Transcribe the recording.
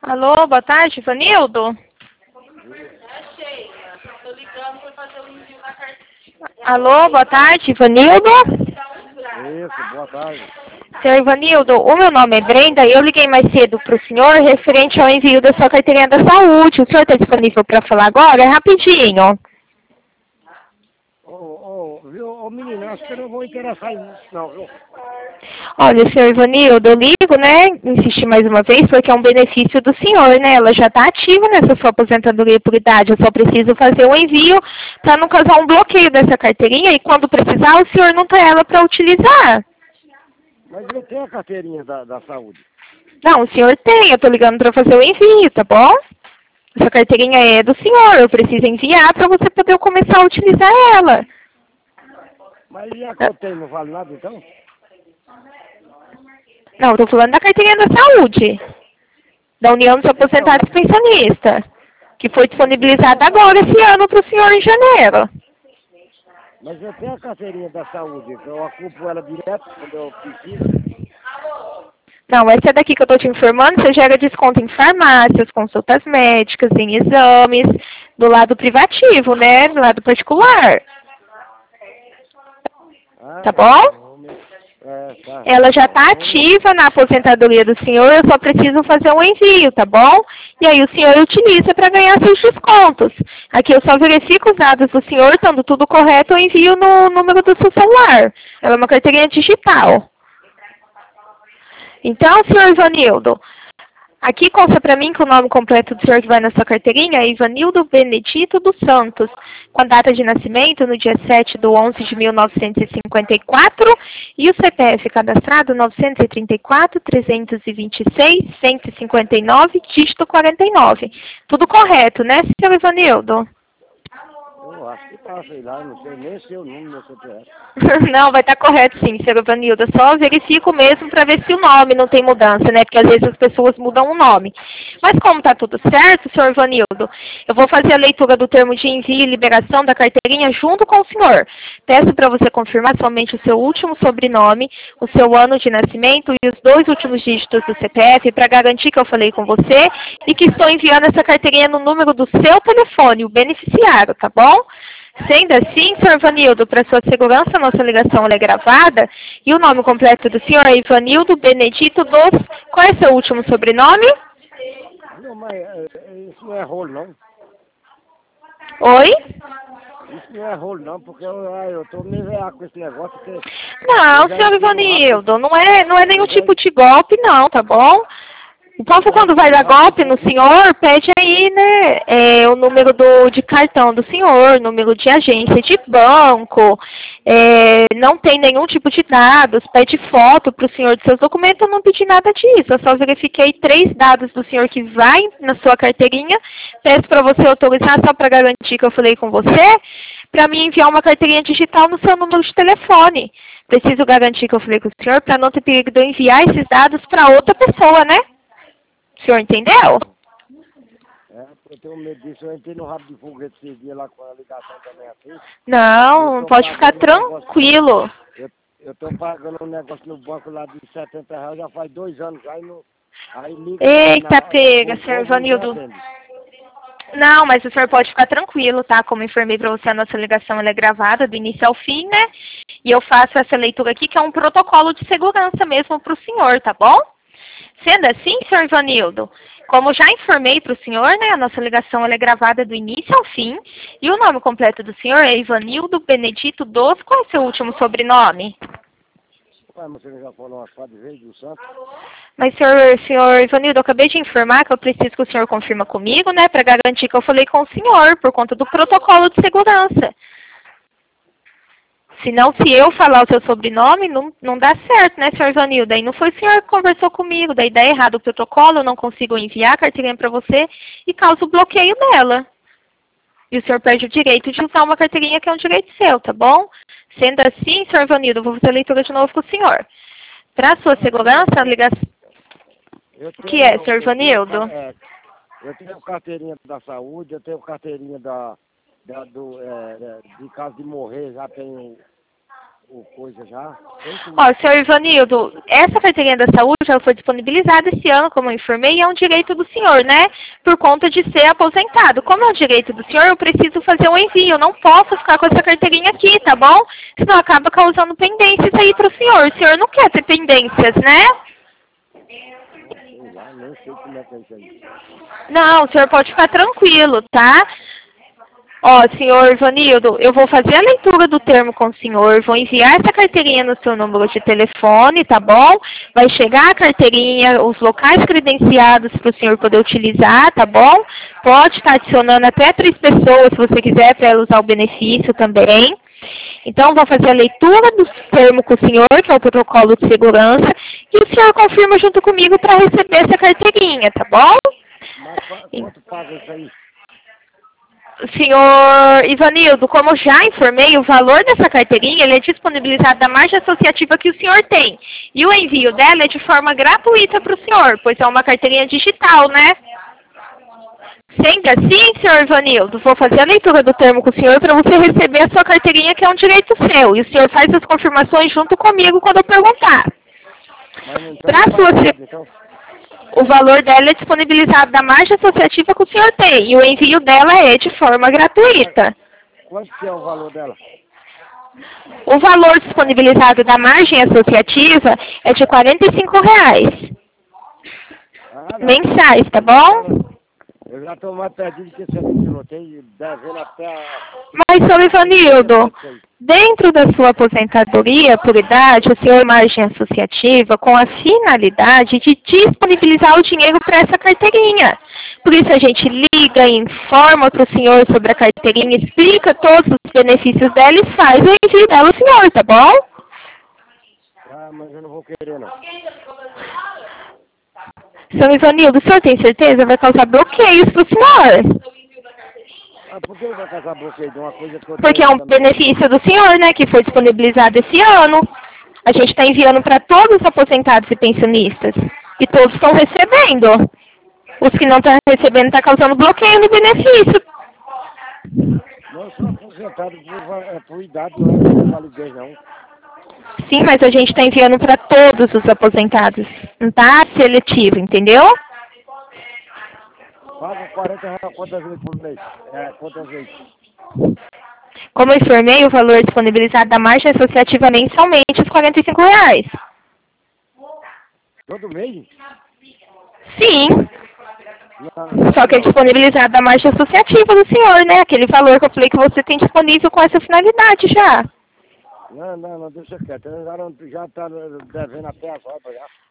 Alô, boa tarde, Ivanildo? Alô, boa tarde, Ivanildo? Isso, boa tarde. Senhor Ivanildo, o meu nome é Brenda e eu liguei mais cedo para o senhor referente ao envio da sua carteirinha da saúde. O senhor está disponível para falar agora? É rapidinho. Viu, menino, acho que eu não vou interessar nisso não, viu? Olha, senhor Ivanildo, eu ligo, né, insistir mais uma vez, porque é um benefício do senhor, né? Ela já está ativa nessa sua aposentadoria por idade. Eu só preciso fazer o envio para não causar um bloqueio dessa carteirinha e quando precisar o senhor não tem ela para utilizar. Mas eu tenho a carteirinha da saúde. Não, o senhor tem, eu tô ligando para fazer o envio, tá bom? Essa carteirinha é do senhor, eu preciso enviar para você poder começar a utilizar ela. Mas e a que eu tenho, não vale nada então? Não, eu tô falando da carteirinha da saúde, da União dos Aposentados e Pensionistas, que foi disponibilizada agora esse ano para o senhor em janeiro. Mas eu tenho a carteirinha da saúde, que eu ocupo ela direto quando eu preciso. Não, essa daqui que eu estou te informando, você gera desconto em farmácias, consultas médicas, em exames, do lado privativo, né? Do lado particular. Tá bom? Tá. Ela já está ativa na aposentadoria do senhor, eu só preciso fazer um envio, tá bom? E aí o senhor utiliza para ganhar seus descontos. Aqui eu só verifico os dados do senhor, estando tudo correto, eu envio no número do seu celular. Ela é uma carteirinha digital. Então, senhor Ivanildo, aqui consta para mim que o nome completo do senhor que vai na sua carteirinha é Ivanildo Benedito dos Santos, com a data de nascimento no dia 7/11/1954 e o CPF cadastrado 934-326-159, dígito 49. Tudo correto, né, senhor Ivanildo? Eu acho que tá, sei lá, não sei nem se eu número meu CPF. Não, vai estar correto sim, senhor Ivanildo. Eu só verifico mesmo para ver se o nome não tem mudança, né? Porque às vezes as pessoas mudam o nome. Mas como está tudo certo, senhor Ivanildo, eu vou fazer a leitura do termo de envio e liberação da carteirinha junto com o senhor. Peço para você confirmar somente o seu último sobrenome, o seu ano de nascimento e os 2 últimos dígitos do CPF para garantir que eu falei com você e que estou enviando essa carteirinha no número do seu telefone, o beneficiário, tá bom? Sendo assim, senhor Ivanildo, para sua segurança, nossa ligação é gravada e o nome completo do senhor é Ivanildo Benedito dos... Qual é seu último sobrenome? Não, mas isso não é rolo, não. Oi? Isso não é rolo, não, porque eu tô meio veado com esse negócio. Porque Não, senhor Ivanildo, não é nenhum tipo de golpe, não, tá bom? O povo, quando vai dar golpe no senhor, pede aí, né, o número de cartão do senhor, número de agência de banco, não tem nenhum tipo de dados, pede foto para o senhor de seus documentos, eu não pedi nada disso, eu só verifiquei 3 dados do senhor que vai na sua carteirinha, peço para você autorizar só para garantir que eu falei com você, para me enviar uma carteirinha digital no seu número de telefone. Preciso garantir que eu falei com o senhor para não ter perigo de eu enviar esses dados para outra pessoa, né? O senhor entendeu? Eu tenho medo disso. Eu entrei no rabo de foguete esse dia lá com a ligação também assim. Não, pode ficar tranquilo. Eu tô pagando um negócio no banco lá de R$ 70, já faz 2 anos já e não... Aí liga Eita, pega, senhor Ivanildo. Não, mas o senhor pode ficar tranquilo, tá? Como informei para você, a nossa ligação ela é gravada do início ao fim, né? E eu faço essa leitura aqui, que é um protocolo de segurança mesmo para o senhor, tá bom? Sendo assim, senhor Ivanildo, como já informei para o senhor, né, a nossa ligação ela é gravada do início ao fim, e o nome completo do senhor é Ivanildo Benedito dos... Qual é o seu último sobrenome? Mas você já falou umas 4 vezes do santo? Mas, senhor Ivanildo, eu acabei de informar que eu preciso que o senhor confirma comigo, né, para garantir que eu falei com o senhor, por conta do protocolo de segurança. Senão, se eu falar o seu sobrenome, não dá certo, né, senhor Ivanildo? Daí não foi o senhor que conversou comigo, daí dá errado o protocolo, eu não consigo enviar a carteirinha para você e causa o bloqueio dela. E o senhor perde o direito de usar uma carteirinha que é um direito seu, tá bom? Sendo assim, senhor Ivanildo, eu vou fazer a leitura de novo com o senhor. Para sua segurança, a ligação... O que é, senhor Ivanildo? Eu tenho carteirinha da saúde, eu tenho carteirinha de caso de morrer, já tenho o coisa já. Ó, senhor Ivanildo, essa carteirinha da saúde já foi disponibilizada esse ano, como eu informei, e é um direito do senhor, né? Por conta de ser aposentado. Como é um direito do senhor, eu preciso fazer um envio. Eu não posso ficar com essa carteirinha aqui, tá bom? Senão acaba causando pendências aí pro senhor. O senhor não quer ter pendências, né? Sei lá, nem sei como é que é isso aí. Não, o senhor pode ficar tranquilo, tá? Ó, senhor Ivanildo, eu vou fazer a leitura do termo com o senhor, vou enviar essa carteirinha no seu número de telefone, tá bom? Vai chegar a carteirinha, os locais credenciados para o senhor poder utilizar, tá bom? Pode estar adicionando até 3 pessoas, se você quiser, para ela usar o benefício também. Então, vou fazer a leitura do termo com o senhor, que é o protocolo de segurança, e o senhor confirma junto comigo para receber essa carteirinha, tá bom? Mas quanto paga isso aí? Senhor Ivanildo, como eu já informei, o valor dessa carteirinha ele é disponibilizado da margem associativa que o senhor tem. E o envio dela é de forma gratuita para o senhor, pois é uma carteirinha digital, né? Sendo assim, senhor Ivanildo, vou fazer a leitura do termo com o senhor para você receber a sua carteirinha, que é um direito seu. E o senhor faz as confirmações junto comigo quando eu perguntar. Para sua... O valor dela é disponibilizado da margem associativa que o senhor tem. E o envio dela é de forma gratuita. Quanto que é o valor dela? O valor disponibilizado da margem associativa é de R$45. Mensais, tá bom? Eu já estou mais perdido que esse aqui que eu tenho, devendo até a... Mas, senhor Ivanildo, dentro da sua aposentadoria por idade, o senhor margem associativa com a finalidade de disponibilizar o dinheiro para essa carteirinha. Por isso a gente liga, informa para o senhor sobre a carteirinha, explica todos os benefícios dela e faz o envio dela ao senhor, tá bom? Ah, mas eu não vou querer não. Senhor Ivanildo, o senhor tem certeza? Vai causar bloqueios para o senhor. Ah, por que vai causar bloqueio de uma coisa que eu tenho? Porque é um benefício do senhor, né, que foi disponibilizado esse ano. A gente está enviando para todos os aposentados e pensionistas. E todos estão recebendo. Os que não estão recebendo estão causando bloqueio no benefício. Não, eu sou aposentado por idade, não é por validez, não. Sim, mas a gente está enviando para todos os aposentados. Não tá seletivo, entendeu? Paga R$40 quantas vezes por mês? Quantas vezes? Como eu informei, o valor disponibilizado da margem associativa mensalmente é os R$45. Todo mês? Sim. Não. Só que é disponibilizado da margem associativa do senhor, né? Aquele valor que eu falei que você tem disponível com essa finalidade já. Não, deixa quieto. Já está devendo até as obras já.